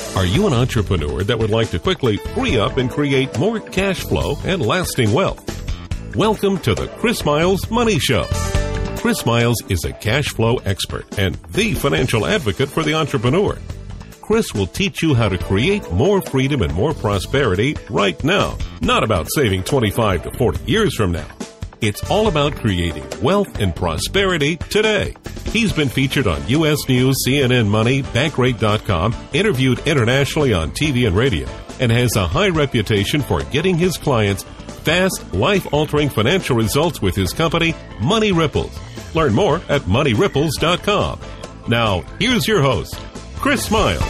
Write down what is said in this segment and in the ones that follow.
Are you an entrepreneur that would like to quickly free up and create more cash flow and lasting wealth? Welcome to the Chris Miles Money Show. Chris Miles is a cash flow expert and the financial advocate for the entrepreneur. Chris will teach you how to create more freedom and more prosperity right now. Not about saving 25 to 40 years from now. It's all about creating wealth and prosperity today. He's been featured on U.S. News, CNN Money, Bankrate.com, interviewed internationally on TV and radio, and has a high reputation for getting his clients fast, life-altering financial results with his company, Money Ripples. Learn more at MoneyRipples.com. Now, here's your host, Chris Miles.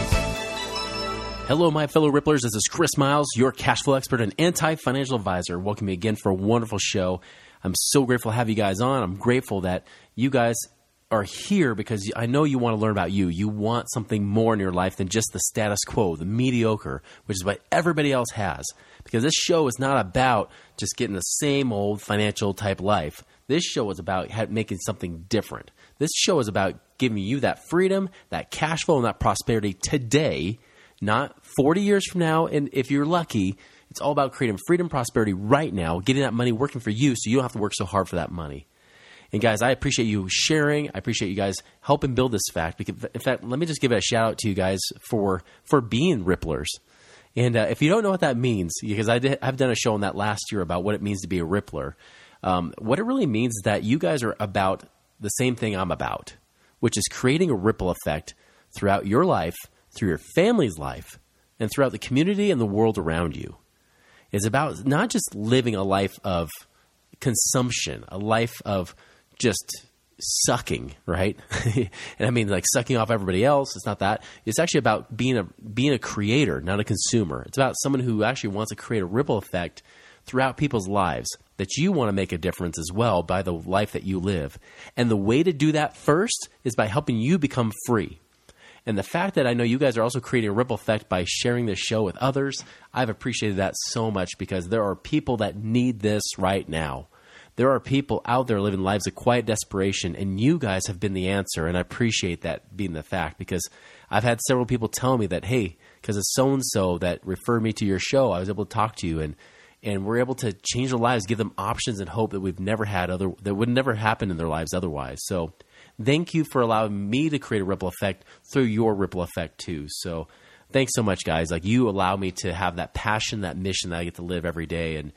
Hello, my fellow Ripplers. This is Chris Miles, your cash flow expert and anti-financial advisor. Welcome me again for a wonderful show. I'm so grateful to have you guys on. I'm grateful that you guys are here because I know you want to learn about you. You want something more in your life than just the status quo, the mediocre, which is what everybody else has. Because this show is not about just getting the same old financial type life. This show is about making something different. This show is about giving you that freedom, that cash flow, and that prosperity today, not 40 years from now. And if you're lucky, it's all about creating freedom, prosperity right now, getting that money working for you so you don't have to work so hard for that money. And guys, I appreciate you sharing. I appreciate you guys helping build this fact. Because, in fact, let me just give a shout out to you guys for being Ripplers. And if you don't know what that means, because I've done a show on that last year about what it means to be a Rippler, what it really means is that you guys are about the same thing I'm about, which is creating a ripple effect throughout your life, through your family's life, and throughout the community and the world around you. It's about not just living a life of consumption, a life of just sucking, right? And I mean like sucking off everybody else. It's not that. It's actually about being a creator, not a consumer. It's about someone who actually wants to create a ripple effect throughout people's lives, that you want to make a difference as well by the life that you live. And the way to do that first is by helping you become free. And the fact that I know you guys are also creating a ripple effect by sharing this show with others, I've appreciated that so much because there are people that need this right now. There are people out there living lives of quiet desperation, and you guys have been the answer, and I appreciate that being the fact because I've had several people tell me that, hey, because of so-and-so that referred me to your show, I was able to talk to you, and we're able to change their lives, give them options and hope that we've never had, that would never happen in their lives otherwise. So thank you for allowing me to create a ripple effect through your ripple effect too. So thanks so much, guys. Like you allow me to have that passion, that mission that I get to live every day, and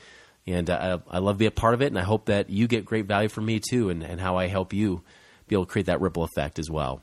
I love to be a part of it, and I hope that you get great value from me too, and how I help you be able to create that ripple effect as well.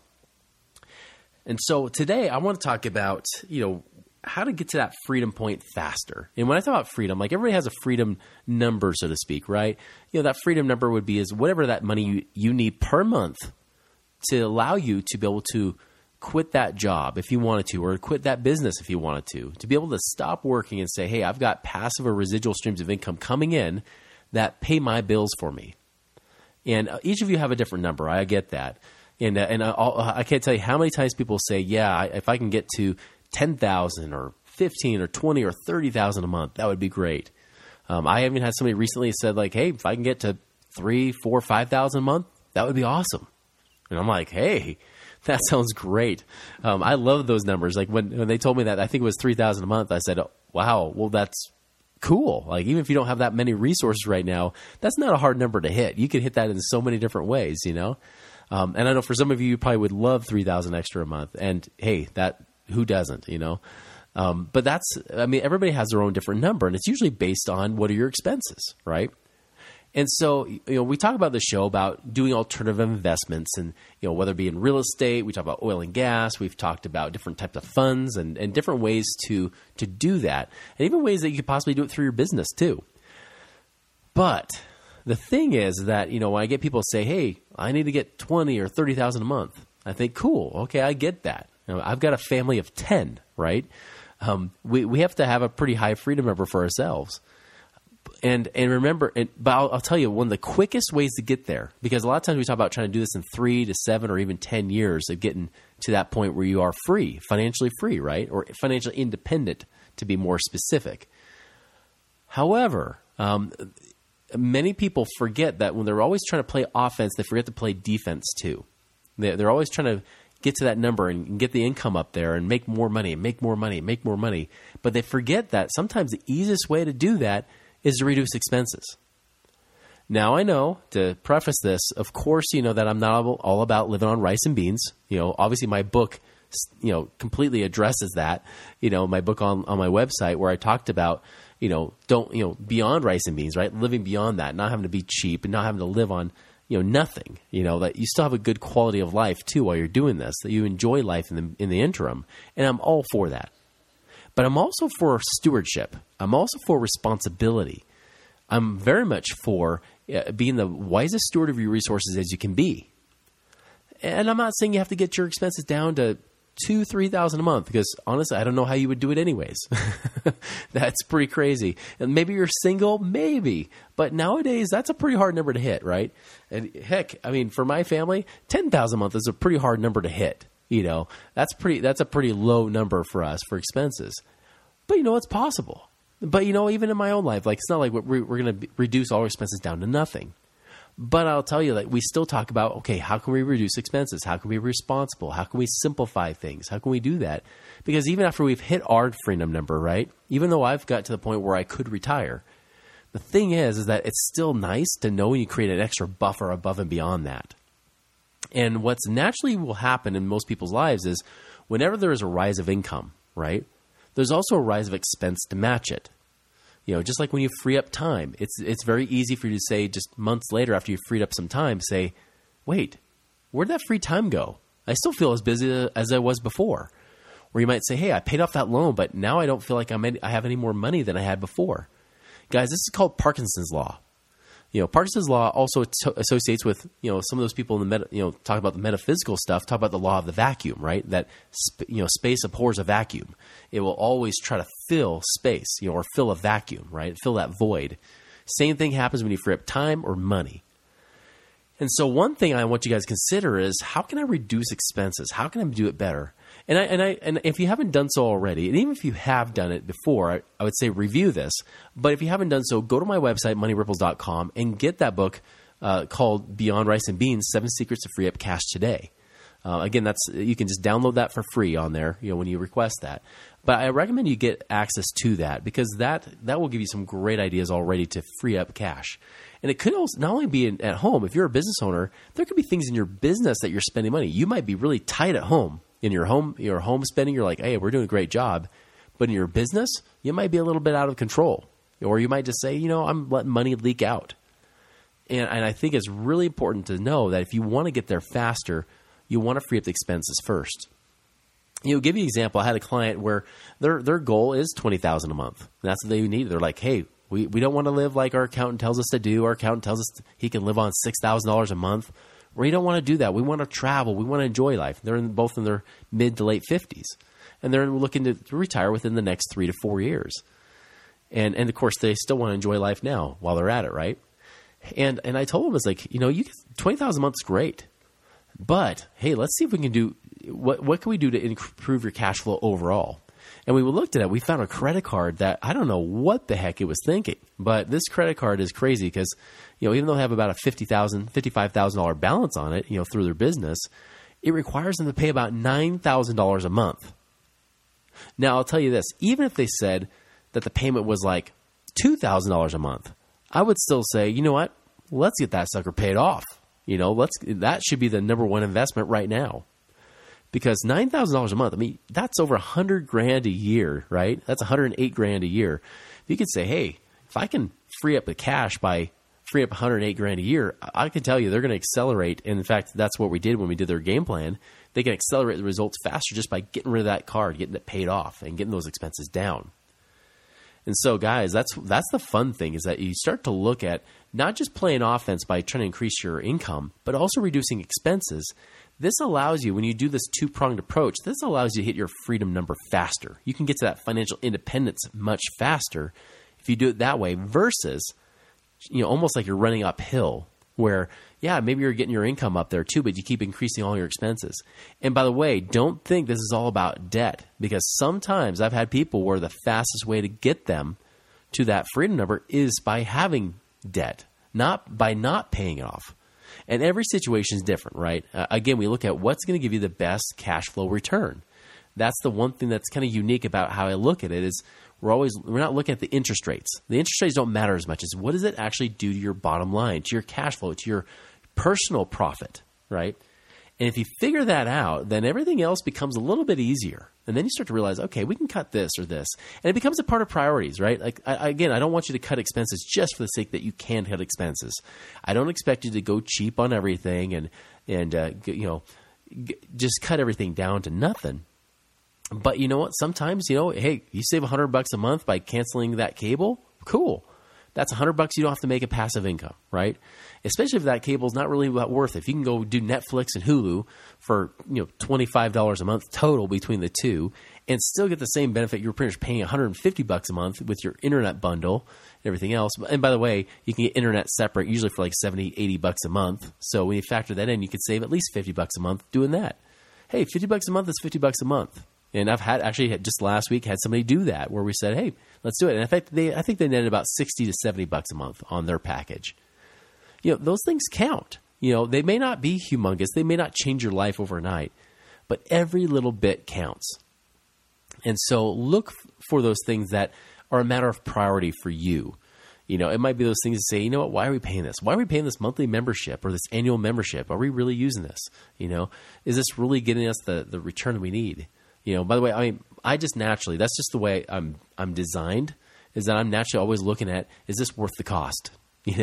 And so today I want to talk about, how to get to that freedom point faster. And when I talk about freedom, like everybody has a freedom number, so to speak, right? That freedom number would be is whatever that money you need per month to allow you to be able to quit that job if you wanted to, or quit that business if you wanted to be able to stop working and say, hey, I've got passive or residual streams of income coming in that pay my bills for me. And each of you have a different number. I get that. And I can't tell you how many times people say, yeah, if I can get to 10,000 or 15 or 20 or 30,000 a month, that would be great. I even had somebody recently said like, hey, if I can get to 3, 4, 5,000 a month, that would be awesome. And I'm like, hey, that sounds great. I love those numbers. Like when they told me that, I think it was 3,000 a month, I said, oh, wow, well, that's cool. Like even if you don't have that many resources right now, that's not a hard number to hit. You can hit that in so many different ways, And I know for some of you probably would love 3,000 extra a month. And hey, who doesn't, But everybody has their own different number, and it's usually based on what are your expenses, right? And so, we talk about the show about doing alternative investments and, whether it be in real estate, we talk about oil and gas, we've talked about different types of funds and different ways to do that, and even ways that you could possibly do it through your business too. But the thing is that, when I get people say, hey, I need to get 20 or 30,000 a month, I think, cool, okay, I get that. I've got a family of 10, right? We have to have a pretty high freedom number for ourselves. And remember, but I'll tell you, one of the quickest ways to get there, because a lot of times we talk about trying to do this in 3 to 7 or even 10 years of getting to that point where you are free, financially free, right? Or financially independent, to be more specific. However, many people forget that when they're always trying to play offense, they forget to play defense too. They're always trying to get to that number and get the income up there and make more money and make more money and make more money. But they forget that sometimes the easiest way to do that is to reduce expenses. Now, I know, to preface this, of course, you know that I'm not all about living on rice and beans. Obviously my book, completely addresses that. My book on my website where I talked about, beyond rice and beans, right? Living beyond that, not having to be cheap and not having to live on, nothing, that you still have a good quality of life too while you're doing this, that you enjoy life in the interim. And I'm all for that. But I'm also for stewardship. I'm also for responsibility. I'm very much for being the wisest steward of your resources as you can be. And I'm not saying you have to get your expenses down to $2,000-$3,000 a month, because honestly, I don't know how you would do it anyways. That's pretty crazy. And maybe you're single, maybe. But nowadays, that's a pretty hard number to hit, right? And heck, I mean, for my family, $10,000 a month is a pretty hard number to hit. That's a pretty low number for us for expenses. But it's possible. But even in my own life, it's not like we're going to reduce all our expenses down to nothing. But I'll tell you that we still talk about, okay, how can we reduce expenses? How can we be responsible? How can we simplify things? How can we do that? Because even after we've hit our freedom number, right? Even though I've got to the point where I could retire, the thing is that it's still nice to know when you create an extra buffer above and beyond that. And what's naturally will happen in most people's lives is whenever there is a rise of income, right? There's also a rise of expense to match it. Just like when you free up time, it's very easy for you to say just months later after you've freed up some time, say, wait, where'd that free time go? I still feel as busy as I was before. Or you might say, hey, I paid off that loan, but now I don't feel like I have any more money than I had before. Guys, this is called Parkinson's Law. Parkinson's Law also associates with, some of those people in the talk about the metaphysical stuff, talk about the law of the vacuum, right? That, space abhors a vacuum. It will always try to fill space, or fill a vacuum, right? Fill that void. Same thing happens when you free up time or money. And so one thing I want you guys to consider is, how can I reduce expenses? How can I do it better? And if you haven't done so already, and even if you have done it before, I would say review this. But if you haven't done so, go to my website, moneyripples.com, and get that book called Beyond Rice and Beans, 7 Secrets to Free Up Cash Today. Again, you can just download that for free on there, when you request that. But I recommend you get access to that, because that will give you some great ideas already to free up cash. And it could also not only be at home. If you're a business owner, there could be things in your business that you're spending money. You might be really tight at home. In your home spending, you're like, hey, we're doing a great job. But in your business, you might be a little bit out of control. Or you might just say, I'm letting money leak out. And I think it's really important to know that if you want to get there faster, you want to free up the expenses first. Give you an example. I had a client where their goal is $20,000 a month. That's what they need. They're like, hey, we don't want to live like our accountant tells us to do. Our accountant tells us he can live on $6,000 a month. We don't want to do that. We want to travel. We want to enjoy life. They're both in their mid to late 50s. And they're looking to retire within the next 3 to 4 years. And of course, they still want to enjoy life now while they're at it, right? And I told them, it's like, $20,000 a month is great. But, hey, let's see if we can do – what can we do to improve your cash flow overall? And we looked at it. We found a credit card that I don't know what the heck it was thinking. But this credit card is crazy because, even though they have about a $50,000, $55,000 balance on it, through their business, it requires them to pay about $9,000 a month. Now, I'll tell you this. Even if they said that the payment was like $2,000 a month, I would still say, you know what? Let's get that sucker paid off. That should be the number one investment right now. Because $9,000 a month, I mean, that's over $100,000 a year, right? That's $108,000 a year. If you could say, hey, if I can free up the cash by free up $108,000 a year, I can tell you they're going to accelerate. And in fact, that's what we did when we did their game plan. They can accelerate the results faster just by getting rid of that card, getting it paid off, and getting those expenses down. And so, guys, that's the fun thing, is that you start to look at not just playing offense by trying to increase your income, but also reducing expenses. This allows you, when you do this two-pronged approach, this allows you to hit your freedom number faster. You can get to that financial independence much faster if you do it that way versus, almost like you're running uphill where, yeah, maybe you're getting your income up there too, but you keep increasing all your expenses. And by the way, don't think this is all about debt, because sometimes I've had people where the fastest way to get them to that freedom number is by having debt, not by not paying it off. And every situation is different, right? Again, we look at what's going to give you the best cash flow return. That's the one thing that's kind of unique about how I look at it is we're not looking at the interest rates. The interest rates don't matter as much as what does it actually do to your bottom line, to your cash flow, to your personal profit, right? And if you figure that out, then everything else becomes a little bit easier. And then you start to realize, okay, we can cut this or this. And it becomes a part of priorities, right? Like, again, I don't want you to cut expenses just for the sake that you can cut expenses. I don't expect you to go cheap on everything and just cut everything down to nothing. But you know what? Sometimes, hey, you save $100 a month by canceling that cable. Cool. That's $100 you don't have to make a passive income, right? Especially if that cable is not really worth it. If you can go do Netflix and Hulu for $25 a month total between the two and still get the same benefit, you're pretty much paying $150 a month with your internet bundle and everything else. And by the way, you can get internet separate, usually for like $70, $80 a month. So when you factor that in, you could save at least $50 a month doing that. Hey, $50 a month is $50 a month. And I've just last week had somebody do that where we said, hey, let's do it. And in fact, I think they netted about $60 to $70 a month on their package. Those things count. They may not be humongous. They may not change your life overnight, but every little bit counts. And so look for those things that are a matter of priority for you. It might be those things to say, why are we paying this? Why are we paying this monthly membership or this annual membership? Are we really using this? Is this really getting us the return we need? By the way, I just naturally, that's just the way I'm designed, is that I'm naturally always looking at, is this worth the cost?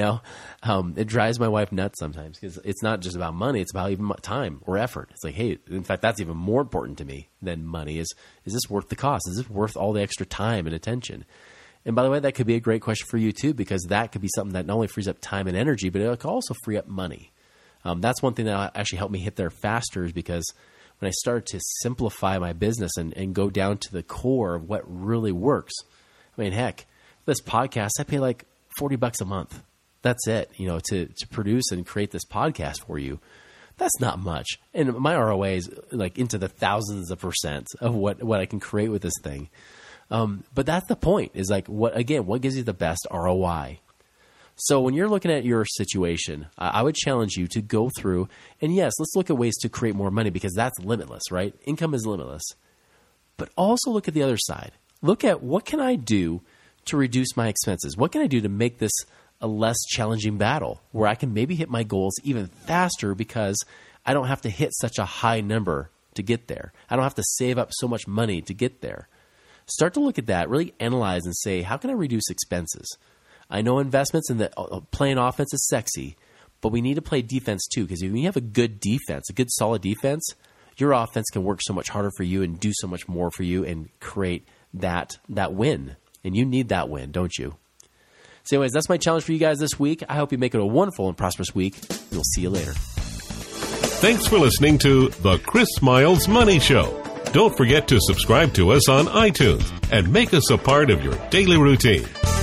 It drives my wife nuts sometimes because it's not just about money. It's about even time or effort. It's like, hey, in fact, that's even more important to me than money is this worth the cost? Is this worth all the extra time and attention? And by the way, that could be a great question for you too, because that could be something that not only frees up time and energy, but it could also free up money. That's one thing that actually helped me hit there faster is because when I started to simplify my business and go down to the core of what really works. Heck, this podcast, I pay like $40 a month. That's it, to produce and create this podcast for you. That's not much. And my ROA is like into the thousands of % of what I can create with this thing. But that's the point is like, what gives you the best ROI? So when you're looking at your situation, I would challenge you to go through and yes, let's look at ways to create more money because that's limitless, right? Income is limitless. But also look at the other side. Look at what can I do to reduce my expenses? What can I do to make this a less challenging battle where I can maybe hit my goals even faster because I don't have to hit such a high number to get there. I don't have to save up so much money to get there. Start to look at that, really analyze and say, how can I reduce expenses? I know investments and playing offense is sexy, but we need to play defense too because if you have a good defense, a good solid defense, your offense can work so much harder for you and do so much more for you and create that win. And you need that win, don't you? So anyways, that's my challenge for you guys this week. I hope you make it a wonderful and prosperous week. We'll see you later. Thanks for listening to The Chris Miles Money Show. Don't forget to subscribe to us on iTunes and make us a part of your daily routine.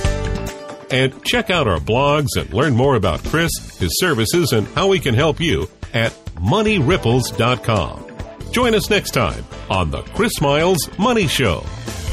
And check out our blogs and learn more about Chris, his services, and how we can help you at moneyripples.com. Join us next time on The Chris Miles Money Show.